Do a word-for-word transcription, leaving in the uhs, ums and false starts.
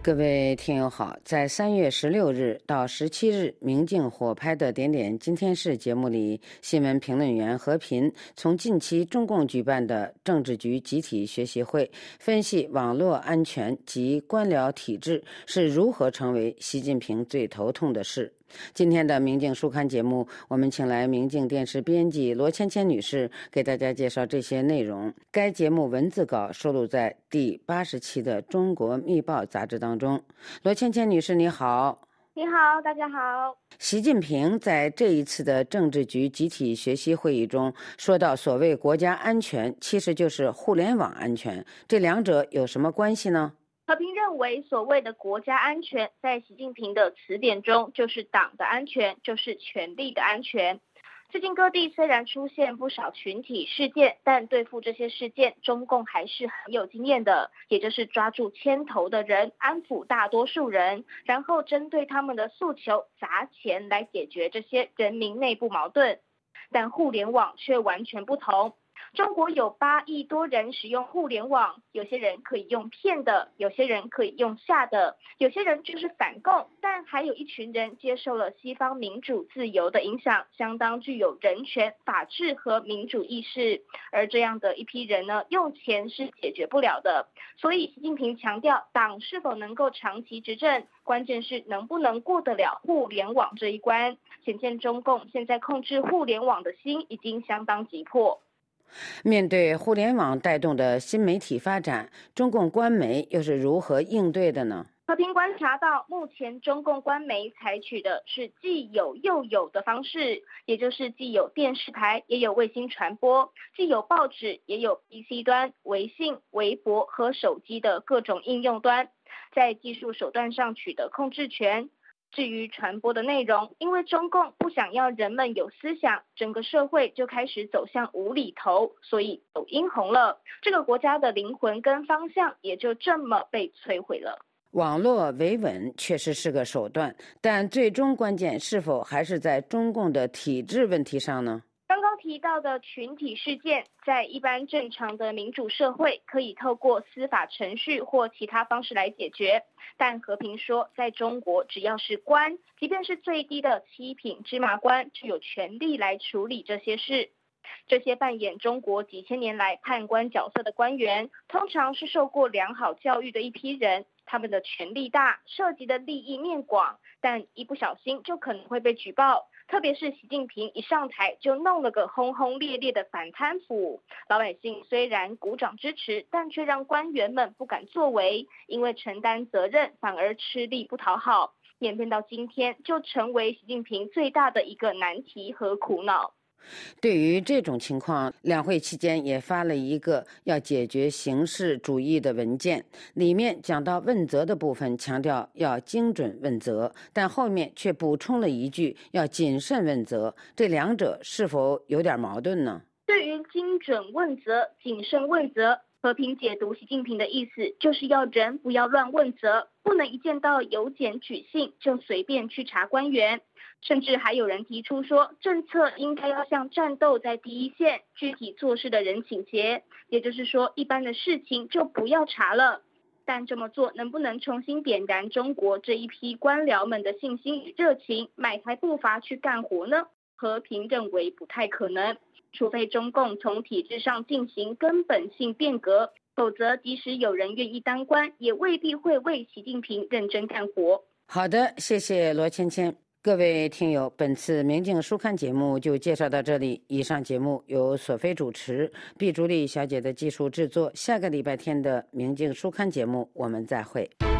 各位听友好，在三月十六日到十七日明镜火拍的点点今天事节目里，新闻评论员何平从近期中共举办的政治局集体学习会分析网络安全及官僚体制是如何成为习近平最头痛的事。今天的明镜书刊节目，我们请来明镜电视编辑罗芊芊女士给大家介绍这些内容。该节目文字稿收录在第八十期的《中国密报》杂志当中。罗芊芊女士你好。 你好，大家好。 习近平在这一次的政治局集体学习会议中说到，所谓国家安全其实就是互联网安全，这两者有什么关系呢？ 和平认为，所谓的国家安全在习近平的词典中就是党的安全，就是权力的安全。最近各地虽然出现不少群体事件，但对付这些事件，中共还是很有经验的，也就是抓住牵头的人，安抚大多数人，然后针对他们的诉求砸钱来解决这些人民内部矛盾。但互联网却完全不同。中国有八亿多人使用互联网，有些人可以用骗的，有些人可以用吓的，有些人就是反共，但还有一群人接受了西方民主自由的影响，相当具有人权、法治和民主意识。而这样的一批人呢，用钱是解决不了的。所以习近平强调，党是否能够长期执政，关键是能不能过得了互联网这一关。显见中共现在控制互联网的心已经相当急迫。 面对互联网带动的新媒体发展，中共官媒又是如何应对的呢？ 和平观察到，目前中共官媒采取的是既有又有的方式，也就是既有电视台，也有卫星传播，既有报纸，也有 P C 端、微信、微博和手机的各种应用端，在技术手段上取得控制权。至于传播的内容，因为中共不想要人们有思想，整个社会就开始走向无厘头，所以抖音红了，这个国家的灵魂跟方向也就这么被摧毁了。 网络维稳确实是个手段，但最终关键是否还是在中共的体制问题上呢？ 刚刚提到的群体事件，在一般正常的民主社会可以透过司法程序或其他方式来解决，但和平说，在中国只要是官，即便是最低的七品芝麻官，就有权利来处理这些事。这些扮演中国几千年来判官角色的官员，通常是受过良好教育的一批人，他们的权力大，涉及的利益面广，但一不小心就可能会被举报。特别是习近平一上台就弄了个轰轰烈烈的反贪腐，老百姓虽然鼓掌支持，但却让官员们不敢作为，因为承担责任反而吃力不讨好，演变到今天就成为习近平最大的一个难题和苦恼。 对于这种情况，两会期间也发了一个要解决形式主义的文件，里面讲到问责的部分，强调要精准问责，但后面却补充了一句要谨慎问责，这两者是否有点矛盾呢？ 对于精准问责、谨慎问责，和平解读习近平的意思就是要人不要乱问责，不能一见到有检举信就随便去查官员。甚至还有人提出说，政策应该要向战斗在第一线具体做事的人倾斜，也就是说一般的事情就不要查了。但这么做能不能重新点燃中国这一批官僚们的信心与热情，迈开步伐去干活呢？和平认为不太可能，除非中共从体制上进行根本性变革，否则即使有人愿意当官，也未必会为习近平认真干活。 好的，谢谢罗芊芊。各位听友，本次明镜书刊节目就介绍到这里。以上节目由索菲主持，毕竹丽小姐的技术制作。下个礼拜天的明镜书刊节目，我们再会。